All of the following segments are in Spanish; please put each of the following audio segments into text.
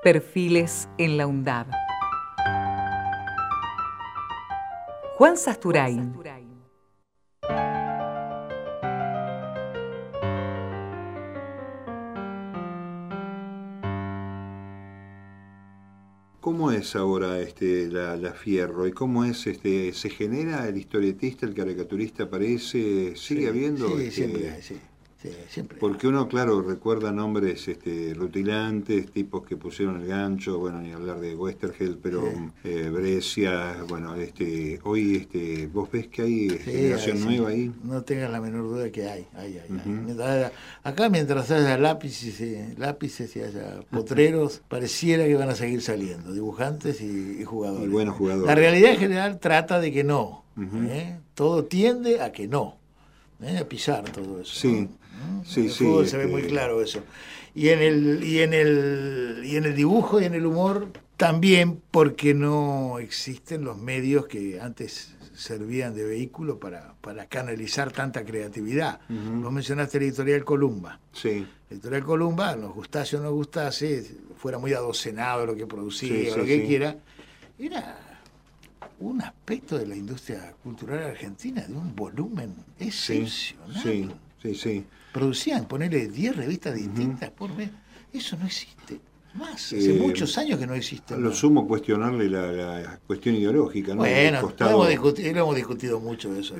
Perfiles en la UNDAB. Juan Sasturain. ¿Cómo es ahora la Fierro? ¿Y cómo es se genera el historietista, el caricaturista aparece? ¿Sigue habiendo? Sí, siempre hay, sí. Sí, siempre. Porque uno, claro, recuerda nombres rutilantes, tipos que pusieron el gancho, bueno, ni hablar de Westergeld, pero Brescia, bueno, hoy vos ves que hay generación nueva ahí. No tengas la menor duda que hay. Acá mientras haya lápices y haya potreros, pareciera que van a seguir saliendo, dibujantes y jugadores. Y buenos jugadores. La realidad en general trata de que no. Todo tiende a que no. A pisar todo eso. Sí. ¿no? En el fútbol se ve muy claro eso. Y en el dibujo y en el humor también, porque no existen los medios que antes servían de vehículo para canalizar tanta creatividad. Vos mencionaste la editorial Columba. Sí. La editorial Columba, nos gustase o no gustase, fuera muy adocenado lo que producía, lo que quiera, era un aspecto de la industria cultural argentina de un volumen excepcional. Sí. Producían, ponerle 10 revistas distintas por mes. Eso no existe más. Hace muchos años que no existe. Lo sumo cuestionarle la cuestión ideológica, ¿no? Bueno, lo hemos discutido mucho eso.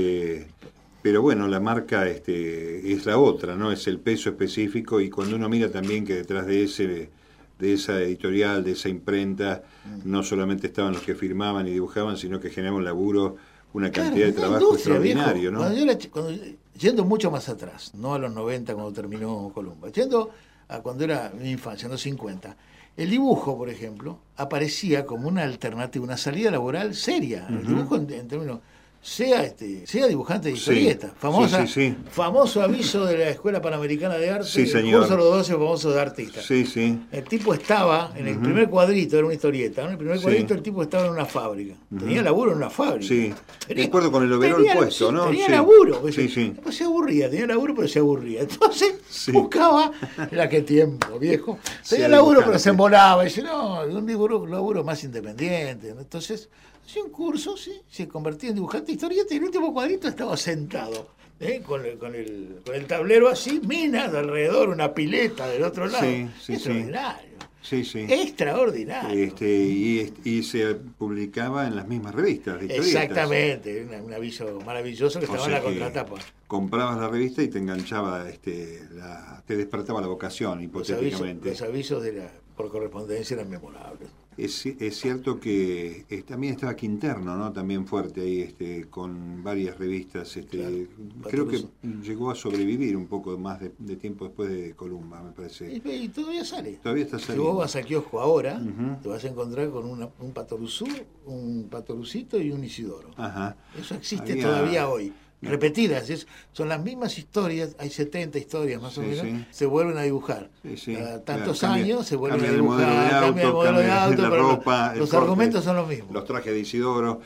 Pero bueno, la marca es la otra, ¿no? Es el peso específico, y cuando uno mira también que detrás de esa editorial, de esa imprenta, no solamente estaban los que firmaban y dibujaban, sino que generaban laburo, una cantidad de trabajo extraordinario, ¿no? Yendo mucho más atrás, no a los 90 cuando terminó Columba, yendo a cuando era mi infancia, en los 50, el dibujo, por ejemplo, aparecía como una alternativa, una salida laboral seria. El dibujo en términos... sea dibujante de historieta, famoso aviso de la Escuela Panamericana de Arte, el curso de los 12 famosos de artistas. El tipo estaba en el primer cuadrito, era una historieta, en el primer cuadrito el tipo estaba en una fábrica, tenía laburo en una fábrica. De acuerdo con el overol puesto, ¿no? Tenía laburo, Después se aburría, tenía laburo pero se aburría, entonces buscaba, era qué tiempo, viejo, tenía laburo pero se embolaba, y dice, no, un laburo más independiente, entonces hacía un curso, se convertía en dibujante de historieta, y en el último cuadrito estaba sentado, con el tablero así, minas alrededor, una pileta del otro lado. Extraordinario. Extraordinario. Y se publicaba en las mismas revistas de historietas. Exactamente, un aviso maravilloso que estaba en la contratapa. Comprabas la revista y te enganchaba, te despertaba la vocación, hipotéticamente. Los avisos por correspondencia eran memorables. Es cierto que también estaba Quinterno, ¿no? También fuerte ahí, con varias revistas. Creo que llegó a sobrevivir un poco más de tiempo después de Columba, me parece. Y todavía sale. Todavía está saliendo. Si vos vas a kiosco ahora, te vas a encontrar con un Patoruzú, un Patorucito y un Isidoro. Ajá. Eso existe todavía hoy. Repetidas, son las mismas historias, hay 70 historias más o menos, se vuelven a dibujar. Cada tantos años se vuelven a dibujar, cambia el modelo de auto, la pero ropa, los argumentos son los mismos. Los trajes de Isidoro.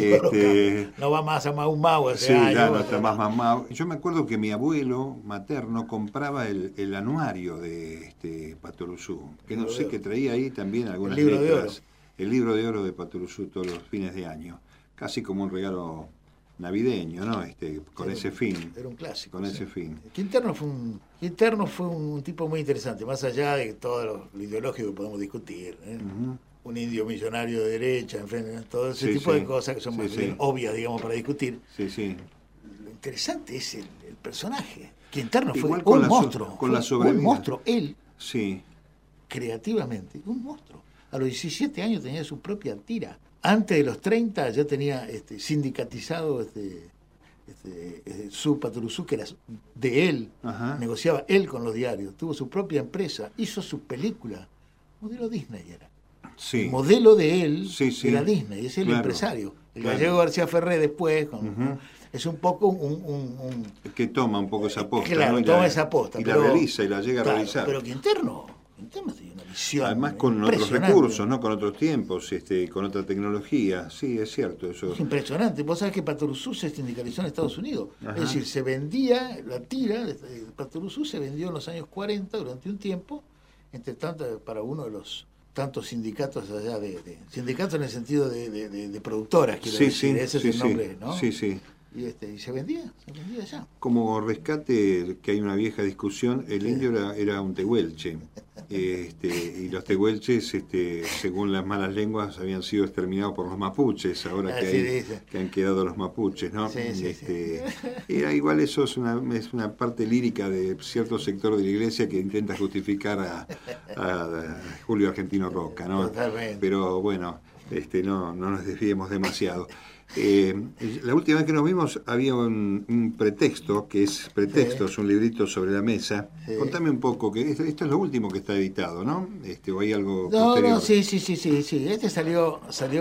No va más a un Mau ese año. No está más Mau. Yo me acuerdo que mi abuelo materno compraba el anuario de Patoruzú, que no sé, que traía ahí también algunas letras. El libro de oro de Patoruzú todos los fines de año, casi como un regalo navideño, ¿no? Con ese fin. Era un clásico. Con ese fin. Quinterno fue un tipo muy interesante, más allá de todo lo ideológico que podemos discutir. Un indio millonario de derecha, todo ese tipo de cosas que son más bien obvias, digamos, para discutir. Lo interesante es el personaje. Quinterno fue un monstruo. Un monstruo. Él, creativamente, un monstruo. A los 17 años tenía su propia tira. Antes de los 30 ya tenía sindicatizado su Patoruzú, que era de él. Negociaba él con los diarios, tuvo su propia empresa, hizo su película. Modelo Disney era. El modelo de él era Disney, es el empresario. El gallego García Ferré después, es un poco un que toma un poco esa posta. Claro, ¿no? Toma esa posta. Y la realiza y la llega a realizar. Pero Quinterno tiene una visión. Además con otros recursos, ¿no? Con otros tiempos, con otra tecnología. Sí, es cierto eso. Es impresionante. Vos sabés que Patoruzú se sindicalizó en Estados Unidos. Es decir, se vendía, la tira de Patoruzú se vendió en los años 40 durante un tiempo entre tanto, para uno de los tantos sindicatos allá sindicatos en el sentido de productoras, quiero decir, ese es el nombre, ¿no? Sí, sí. Y se vendía ya. Como rescate, que hay una vieja discusión, el indio era un tehuelche. Y los tehuelches, según las malas lenguas, habían sido exterminados por los mapuches, ahora que han quedado los mapuches, ¿no? Era igual, eso es una parte lírica de cierto sector de la iglesia que intenta justificar a Julio Argentino Roca, ¿no? Totalmente. Pero bueno, no nos desviemos demasiado. La última vez que nos vimos había un pretexto, que es Pretextos, un librito sobre la mesa. Sí. Contame un poco, que esto es lo último que está editado, ¿no? ¿O hay algo posterior? No, sí. Este salió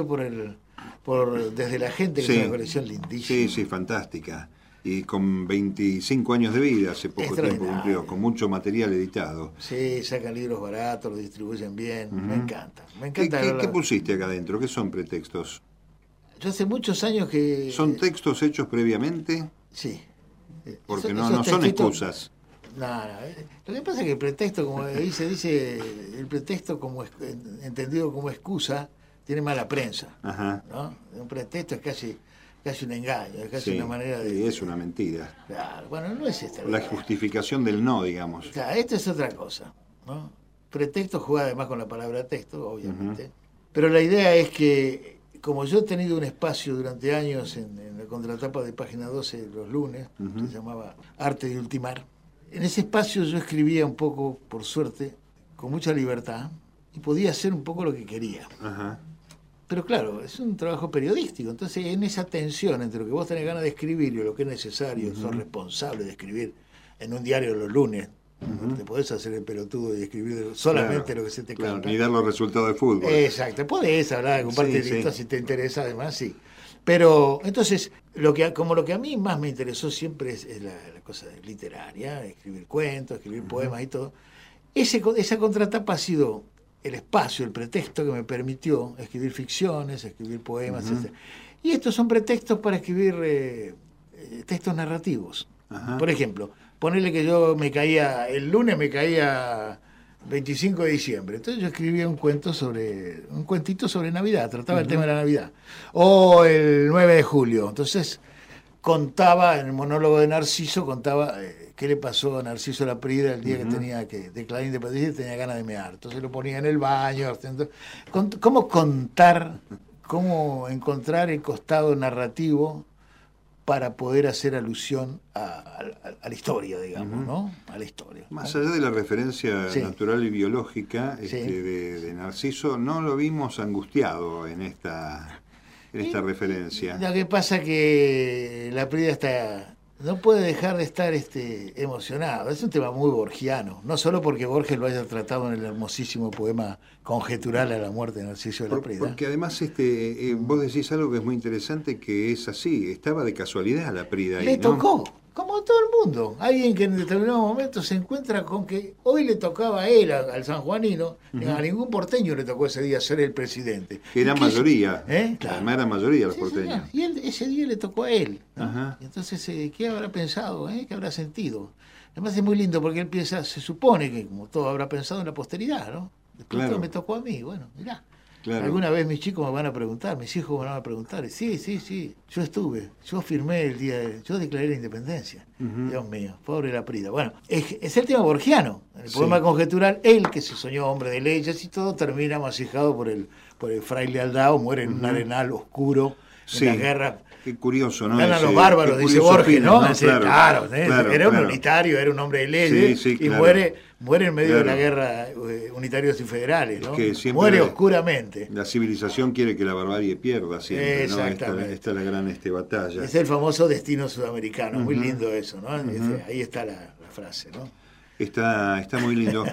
desde la gente, que es una colección lindísima. Sí, fantástica. Y con 25 años de vida, hace poco tiempo cumplió, con mucho material editado. Sí, sacan libros baratos, los distribuyen bien, me encanta. ¿Qué pusiste acá adentro? ¿Qué son Pretextos? Yo hace muchos años que... ¿Son textos hechos previamente? Sí. Porque no son excusas. No. Lo que pasa es que el pretexto, como se dice, el pretexto entendido como excusa, tiene mala prensa. Ajá. ¿No? Un pretexto es casi un engaño, es casi una manera de... Sí, es una mentira. Claro, bueno, no es esta. La justificación del no, digamos. Claro, esto es otra cosa, ¿no? Pretexto juega además con la palabra texto, obviamente. Pero la idea es que, como yo he tenido un espacio durante años en la contratapa de Página 12 los lunes, se llamaba Arte de Ultimar, en ese espacio yo escribía un poco, por suerte, con mucha libertad, y podía hacer un poco lo que quería. Ajá. Pero claro, es un trabajo periodístico, entonces en esa tensión entre lo que vos tenés ganas de escribir y lo que es necesario, sos responsable de escribir en un diario los lunes. Te podés hacer el pelotudo y escribir solamente lo que se te canta. Ni dar los resultados de fútbol. Exacto, podés hablar de algún partidista si te interesa, además, sí. Pero entonces, lo que a mí más me interesó siempre es la cosa literaria, escribir cuentos, escribir poemas y todo. Esa contratapa ha sido el espacio, el pretexto que me permitió escribir ficciones, escribir poemas, etc. Y estos son pretextos para escribir textos narrativos. Por ejemplo, ponerle que el lunes me caía 25 de diciembre, entonces yo escribía un cuentito sobre Navidad, trataba el tema de la Navidad. O el 9 de julio, entonces contaba, en el monólogo de Narciso, qué le pasó a Narciso Laprida el día que tenía que declarar independencia y tenía ganas de mear. Entonces lo ponía en el baño. ¿Cómo encontrar el costado narrativo para poder hacer alusión a la historia, digamos, ¿no? A la historia. Más allá de la referencia natural y biológica de Narciso, no lo vimos angustiado en esta referencia. Lo que pasa que Laprida no puede dejar de estar emocionado. Es un tema muy borgiano, no solo porque Borges lo haya tratado en el hermosísimo poema Conjetural a la muerte de Narciso de Laprida. Porque además vos decís algo que es muy interesante, que es así, estaba de casualidad Laprida ahí, Le tocó, como a todo el mundo. Alguien que en determinado momento se encuentra con que hoy le tocaba a él, al sanjuanino, a ningún porteño le tocó ese día ser el presidente. Que era mayoría, Claro. Además era mayoría los porteños. Y ese día le tocó a él, ¿no? Ajá. Entonces, ¿qué habrá pensado? ¿Qué habrá sentido? Además es muy lindo porque él se supone que como todo habrá pensado en la posteridad, ¿no? Después todo me tocó a mí, bueno, mirá. Claro. Alguna vez mis chicos me van a preguntar, mis hijos me van a preguntar, sí, yo firmé yo declaré la independencia. Dios mío, pobre Laprida. Bueno, es el tema borgiano. En el poema Conjetural, él, que se soñó hombre de leyes y todo, termina masijado por el fraile Aldao, muere en un arenal oscuro, en la guerra. Qué curioso, ¿no? Ganan los bárbaros, dice Borges, ¿no? Claro, era un unitario, era un hombre de leyes, y muere en medio de la guerra unitarios y federales, ¿no? Muere oscuramente. La civilización quiere que la barbarie pierda siempre, exactamente, ¿no? Esta es la gran batalla. Es el famoso destino sudamericano, muy lindo eso, ¿no? Ahí está la frase, ¿no? Está muy lindo.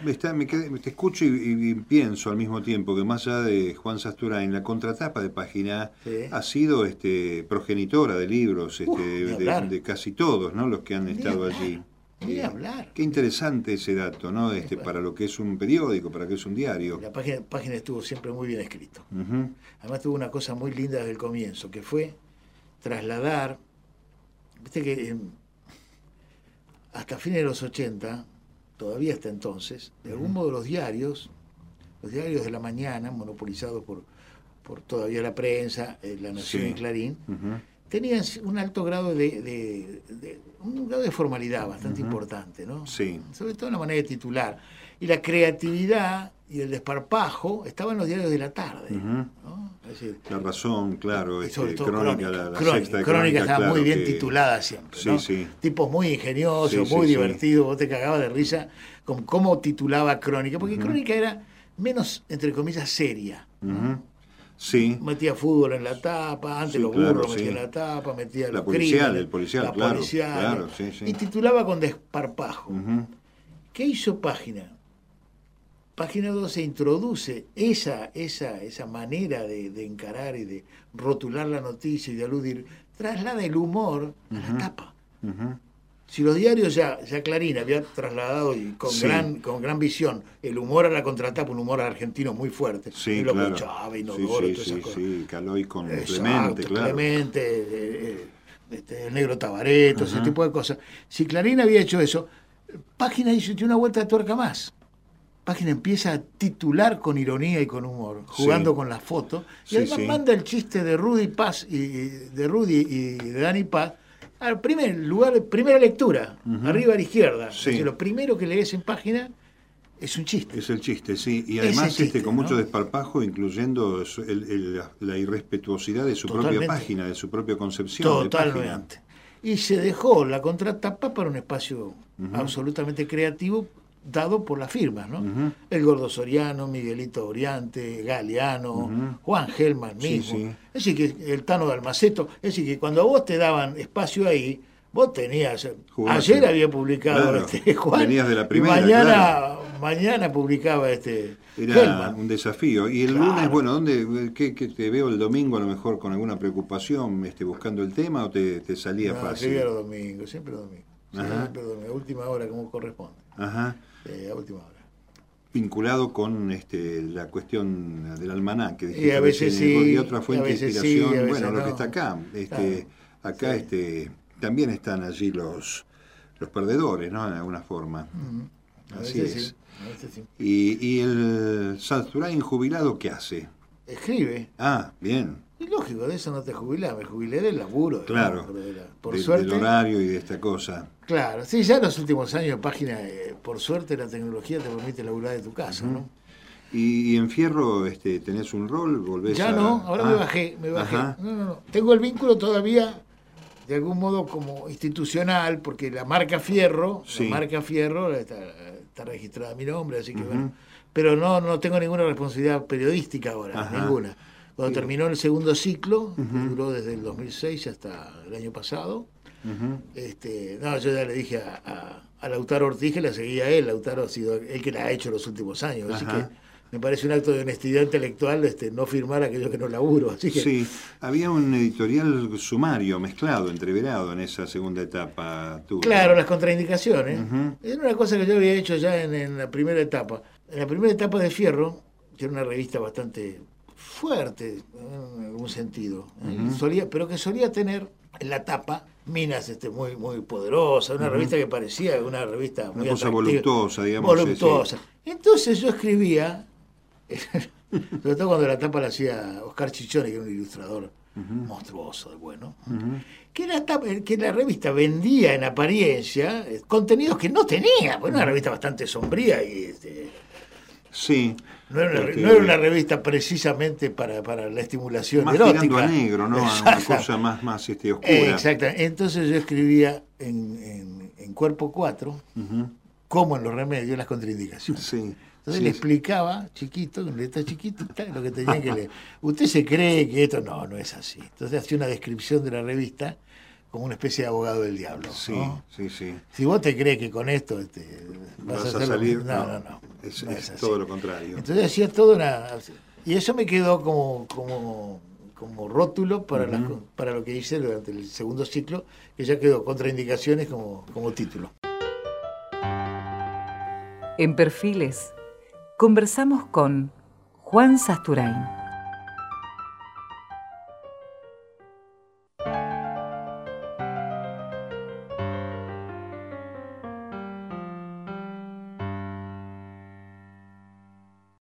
Te escucho y pienso al mismo tiempo que más allá de Juan Sasturain, la contratapa de Página ha sido progenitora de libros de casi todos, ¿no? Los que han estado allí. Hablar. Qué interesante ese dato, ¿no? Para lo que es un periódico, para lo que es un diario. La página estuvo siempre muy bien escrito. Además tuvo una cosa muy linda desde el comienzo, que fue trasladar, viste que hasta fines de los 80 todavía hasta entonces, de algún modo los diarios de la mañana, monopolizados por todavía la prensa, La Nación y Clarín, tenían un alto grado un grado de formalidad bastante importante, ¿no? Sí. Sobre todo en la manera de titular. Y la creatividad y el desparpajo estaban en los diarios de la tarde, ¿no? Es decir, La Razón, claro, sobre todo Crónica, la sexta de Crónica estaba claro, muy bien titulada siempre, Sí, ¿no? sí. Tipos muy ingeniosos, muy divertidos, vos te cagabas de risa con cómo titulaba Crónica, porque Crónica era menos, entre comillas, seria, ¿no? Sí. Metía fútbol en la tapa, antes los burros metían en la tapa, metía la los policial, crímenes, el policial, la claro, policial, claro, sí. y titulaba con desparpajo. ¿Qué hizo Página? Página 2 se introduce esa manera de encarar y de rotular la noticia y de aludir, traslada el humor a la tapa. Si los diarios ya Clarín había trasladado y con gran visión el humor a la contratapa, un humor argentino muy fuerte, sí, lo claro. Chávez, Inodoro, todas esas cosas. Sí, Caloy con Exacto, Clemente, claro. Clemente, el negro Tabareto, ese tipo de cosas. Si Clarín había hecho eso, Página hizo una vuelta de tuerca más. Página empieza a titular con ironía y con humor, jugando con las fotos, y además manda el chiste de Rudy Paz y de Dani Paz al primer lugar, primera lectura, arriba a la izquierda. Sí. Decir, lo primero que lees en Página es un chiste. Es el chiste, sí. Y además chiste, con mucho ¿no? desparpajo, incluyendo la irrespetuosidad de su propia página, de su propia concepción. Totalmente. Y se dejó la contratapa para un espacio absolutamente creativo, dado por las firmas, ¿no? El Gordo Soriano, Miguelito Oriante, Galeano, Juan Gelman mismo. Es decir, que el Tano de Almaceto. Es decir, que cuando a vos te daban espacio ahí, vos tenías... Ayer había publicado Juan. Venías de la primera, y mañana publicaba Era Gelman. un desafío. Y el lunes, bueno, ¿qué te veo el domingo a lo mejor con alguna preocupación buscando el tema o te salía fácil? Siempre los domingos. Siempre a última hora como corresponde. Ajá. A última hora. Vinculado con la cuestión del almanaque, y a veces y otra fuente de inspiración, bueno, lo que está acá. Acá también están allí los perdedores, ¿no? En alguna forma. Así es. A veces sí. ¿Y el Sasturain jubilado qué hace? Escribe. Ah, bien. Y lógico, de eso no te jubilás, me jubilé del laburo. Claro, por suerte, del horario y de esta cosa. Claro, sí, ya en los últimos años, Página, por suerte la tecnología te permite laburar de tu casa, ¿no? ¿Y en Fierro tenés un rol? ¿Volvés ya no, ahora me bajé. No. Tengo el vínculo todavía, de algún modo, como institucional, porque la marca Fierro está registrada a mi nombre, así que bueno. Pero no tengo ninguna responsabilidad periodística ahora, ninguna. Cuando terminó el segundo ciclo, que duró desde el 2006 hasta el año pasado, yo ya le dije a Lautaro Ortiz que la seguía él. Lautaro ha sido el que la ha hecho los últimos años, así que me parece un acto de honestidad intelectual no firmar aquello que no laburo. Así que... Sí, había un editorial sumario, mezclado, entreverado en esa segunda etapa tuya. Claro, las contraindicaciones. Era una cosa que yo había hecho ya en la primera etapa. En la primera etapa de Fierro, que era una revista bastante fuerte, en algún sentido, pero que solía tener en la tapa minas muy, muy poderosas, una revista que parecía una revista muy cosa atractiva, voluptuosa, digamos. Voluptuosa. Entonces yo escribía, sobre todo cuando la tapa la hacía Oscar Chichone, que era un ilustrador monstruoso, bueno, que la revista vendía en apariencia contenidos que no tenía, porque era una revista bastante sombría y... Sí. No era una revista precisamente para la estimulación más erótica. Tirando a negro, ¿no? A una cosa más oscura. Exacto. Entonces yo escribía en Cuerpo 4, como en Los Remedios, las contraindicaciones. Sí. Entonces le explicaba, chiquito, con letra chiquitita, lo que tenía que leer. Usted se cree que esto no es así. Entonces hacía una descripción de la revista como una especie de abogado del diablo. Sí, ¿no? sí. Si vos te crees que con esto vas a salir, no. Es todo lo contrario. Entonces hacía y eso me quedó como rótulo para lo que hice durante el segundo ciclo, que ya quedó Contraindicaciones como título. En Perfiles conversamos con Juan Sasturain.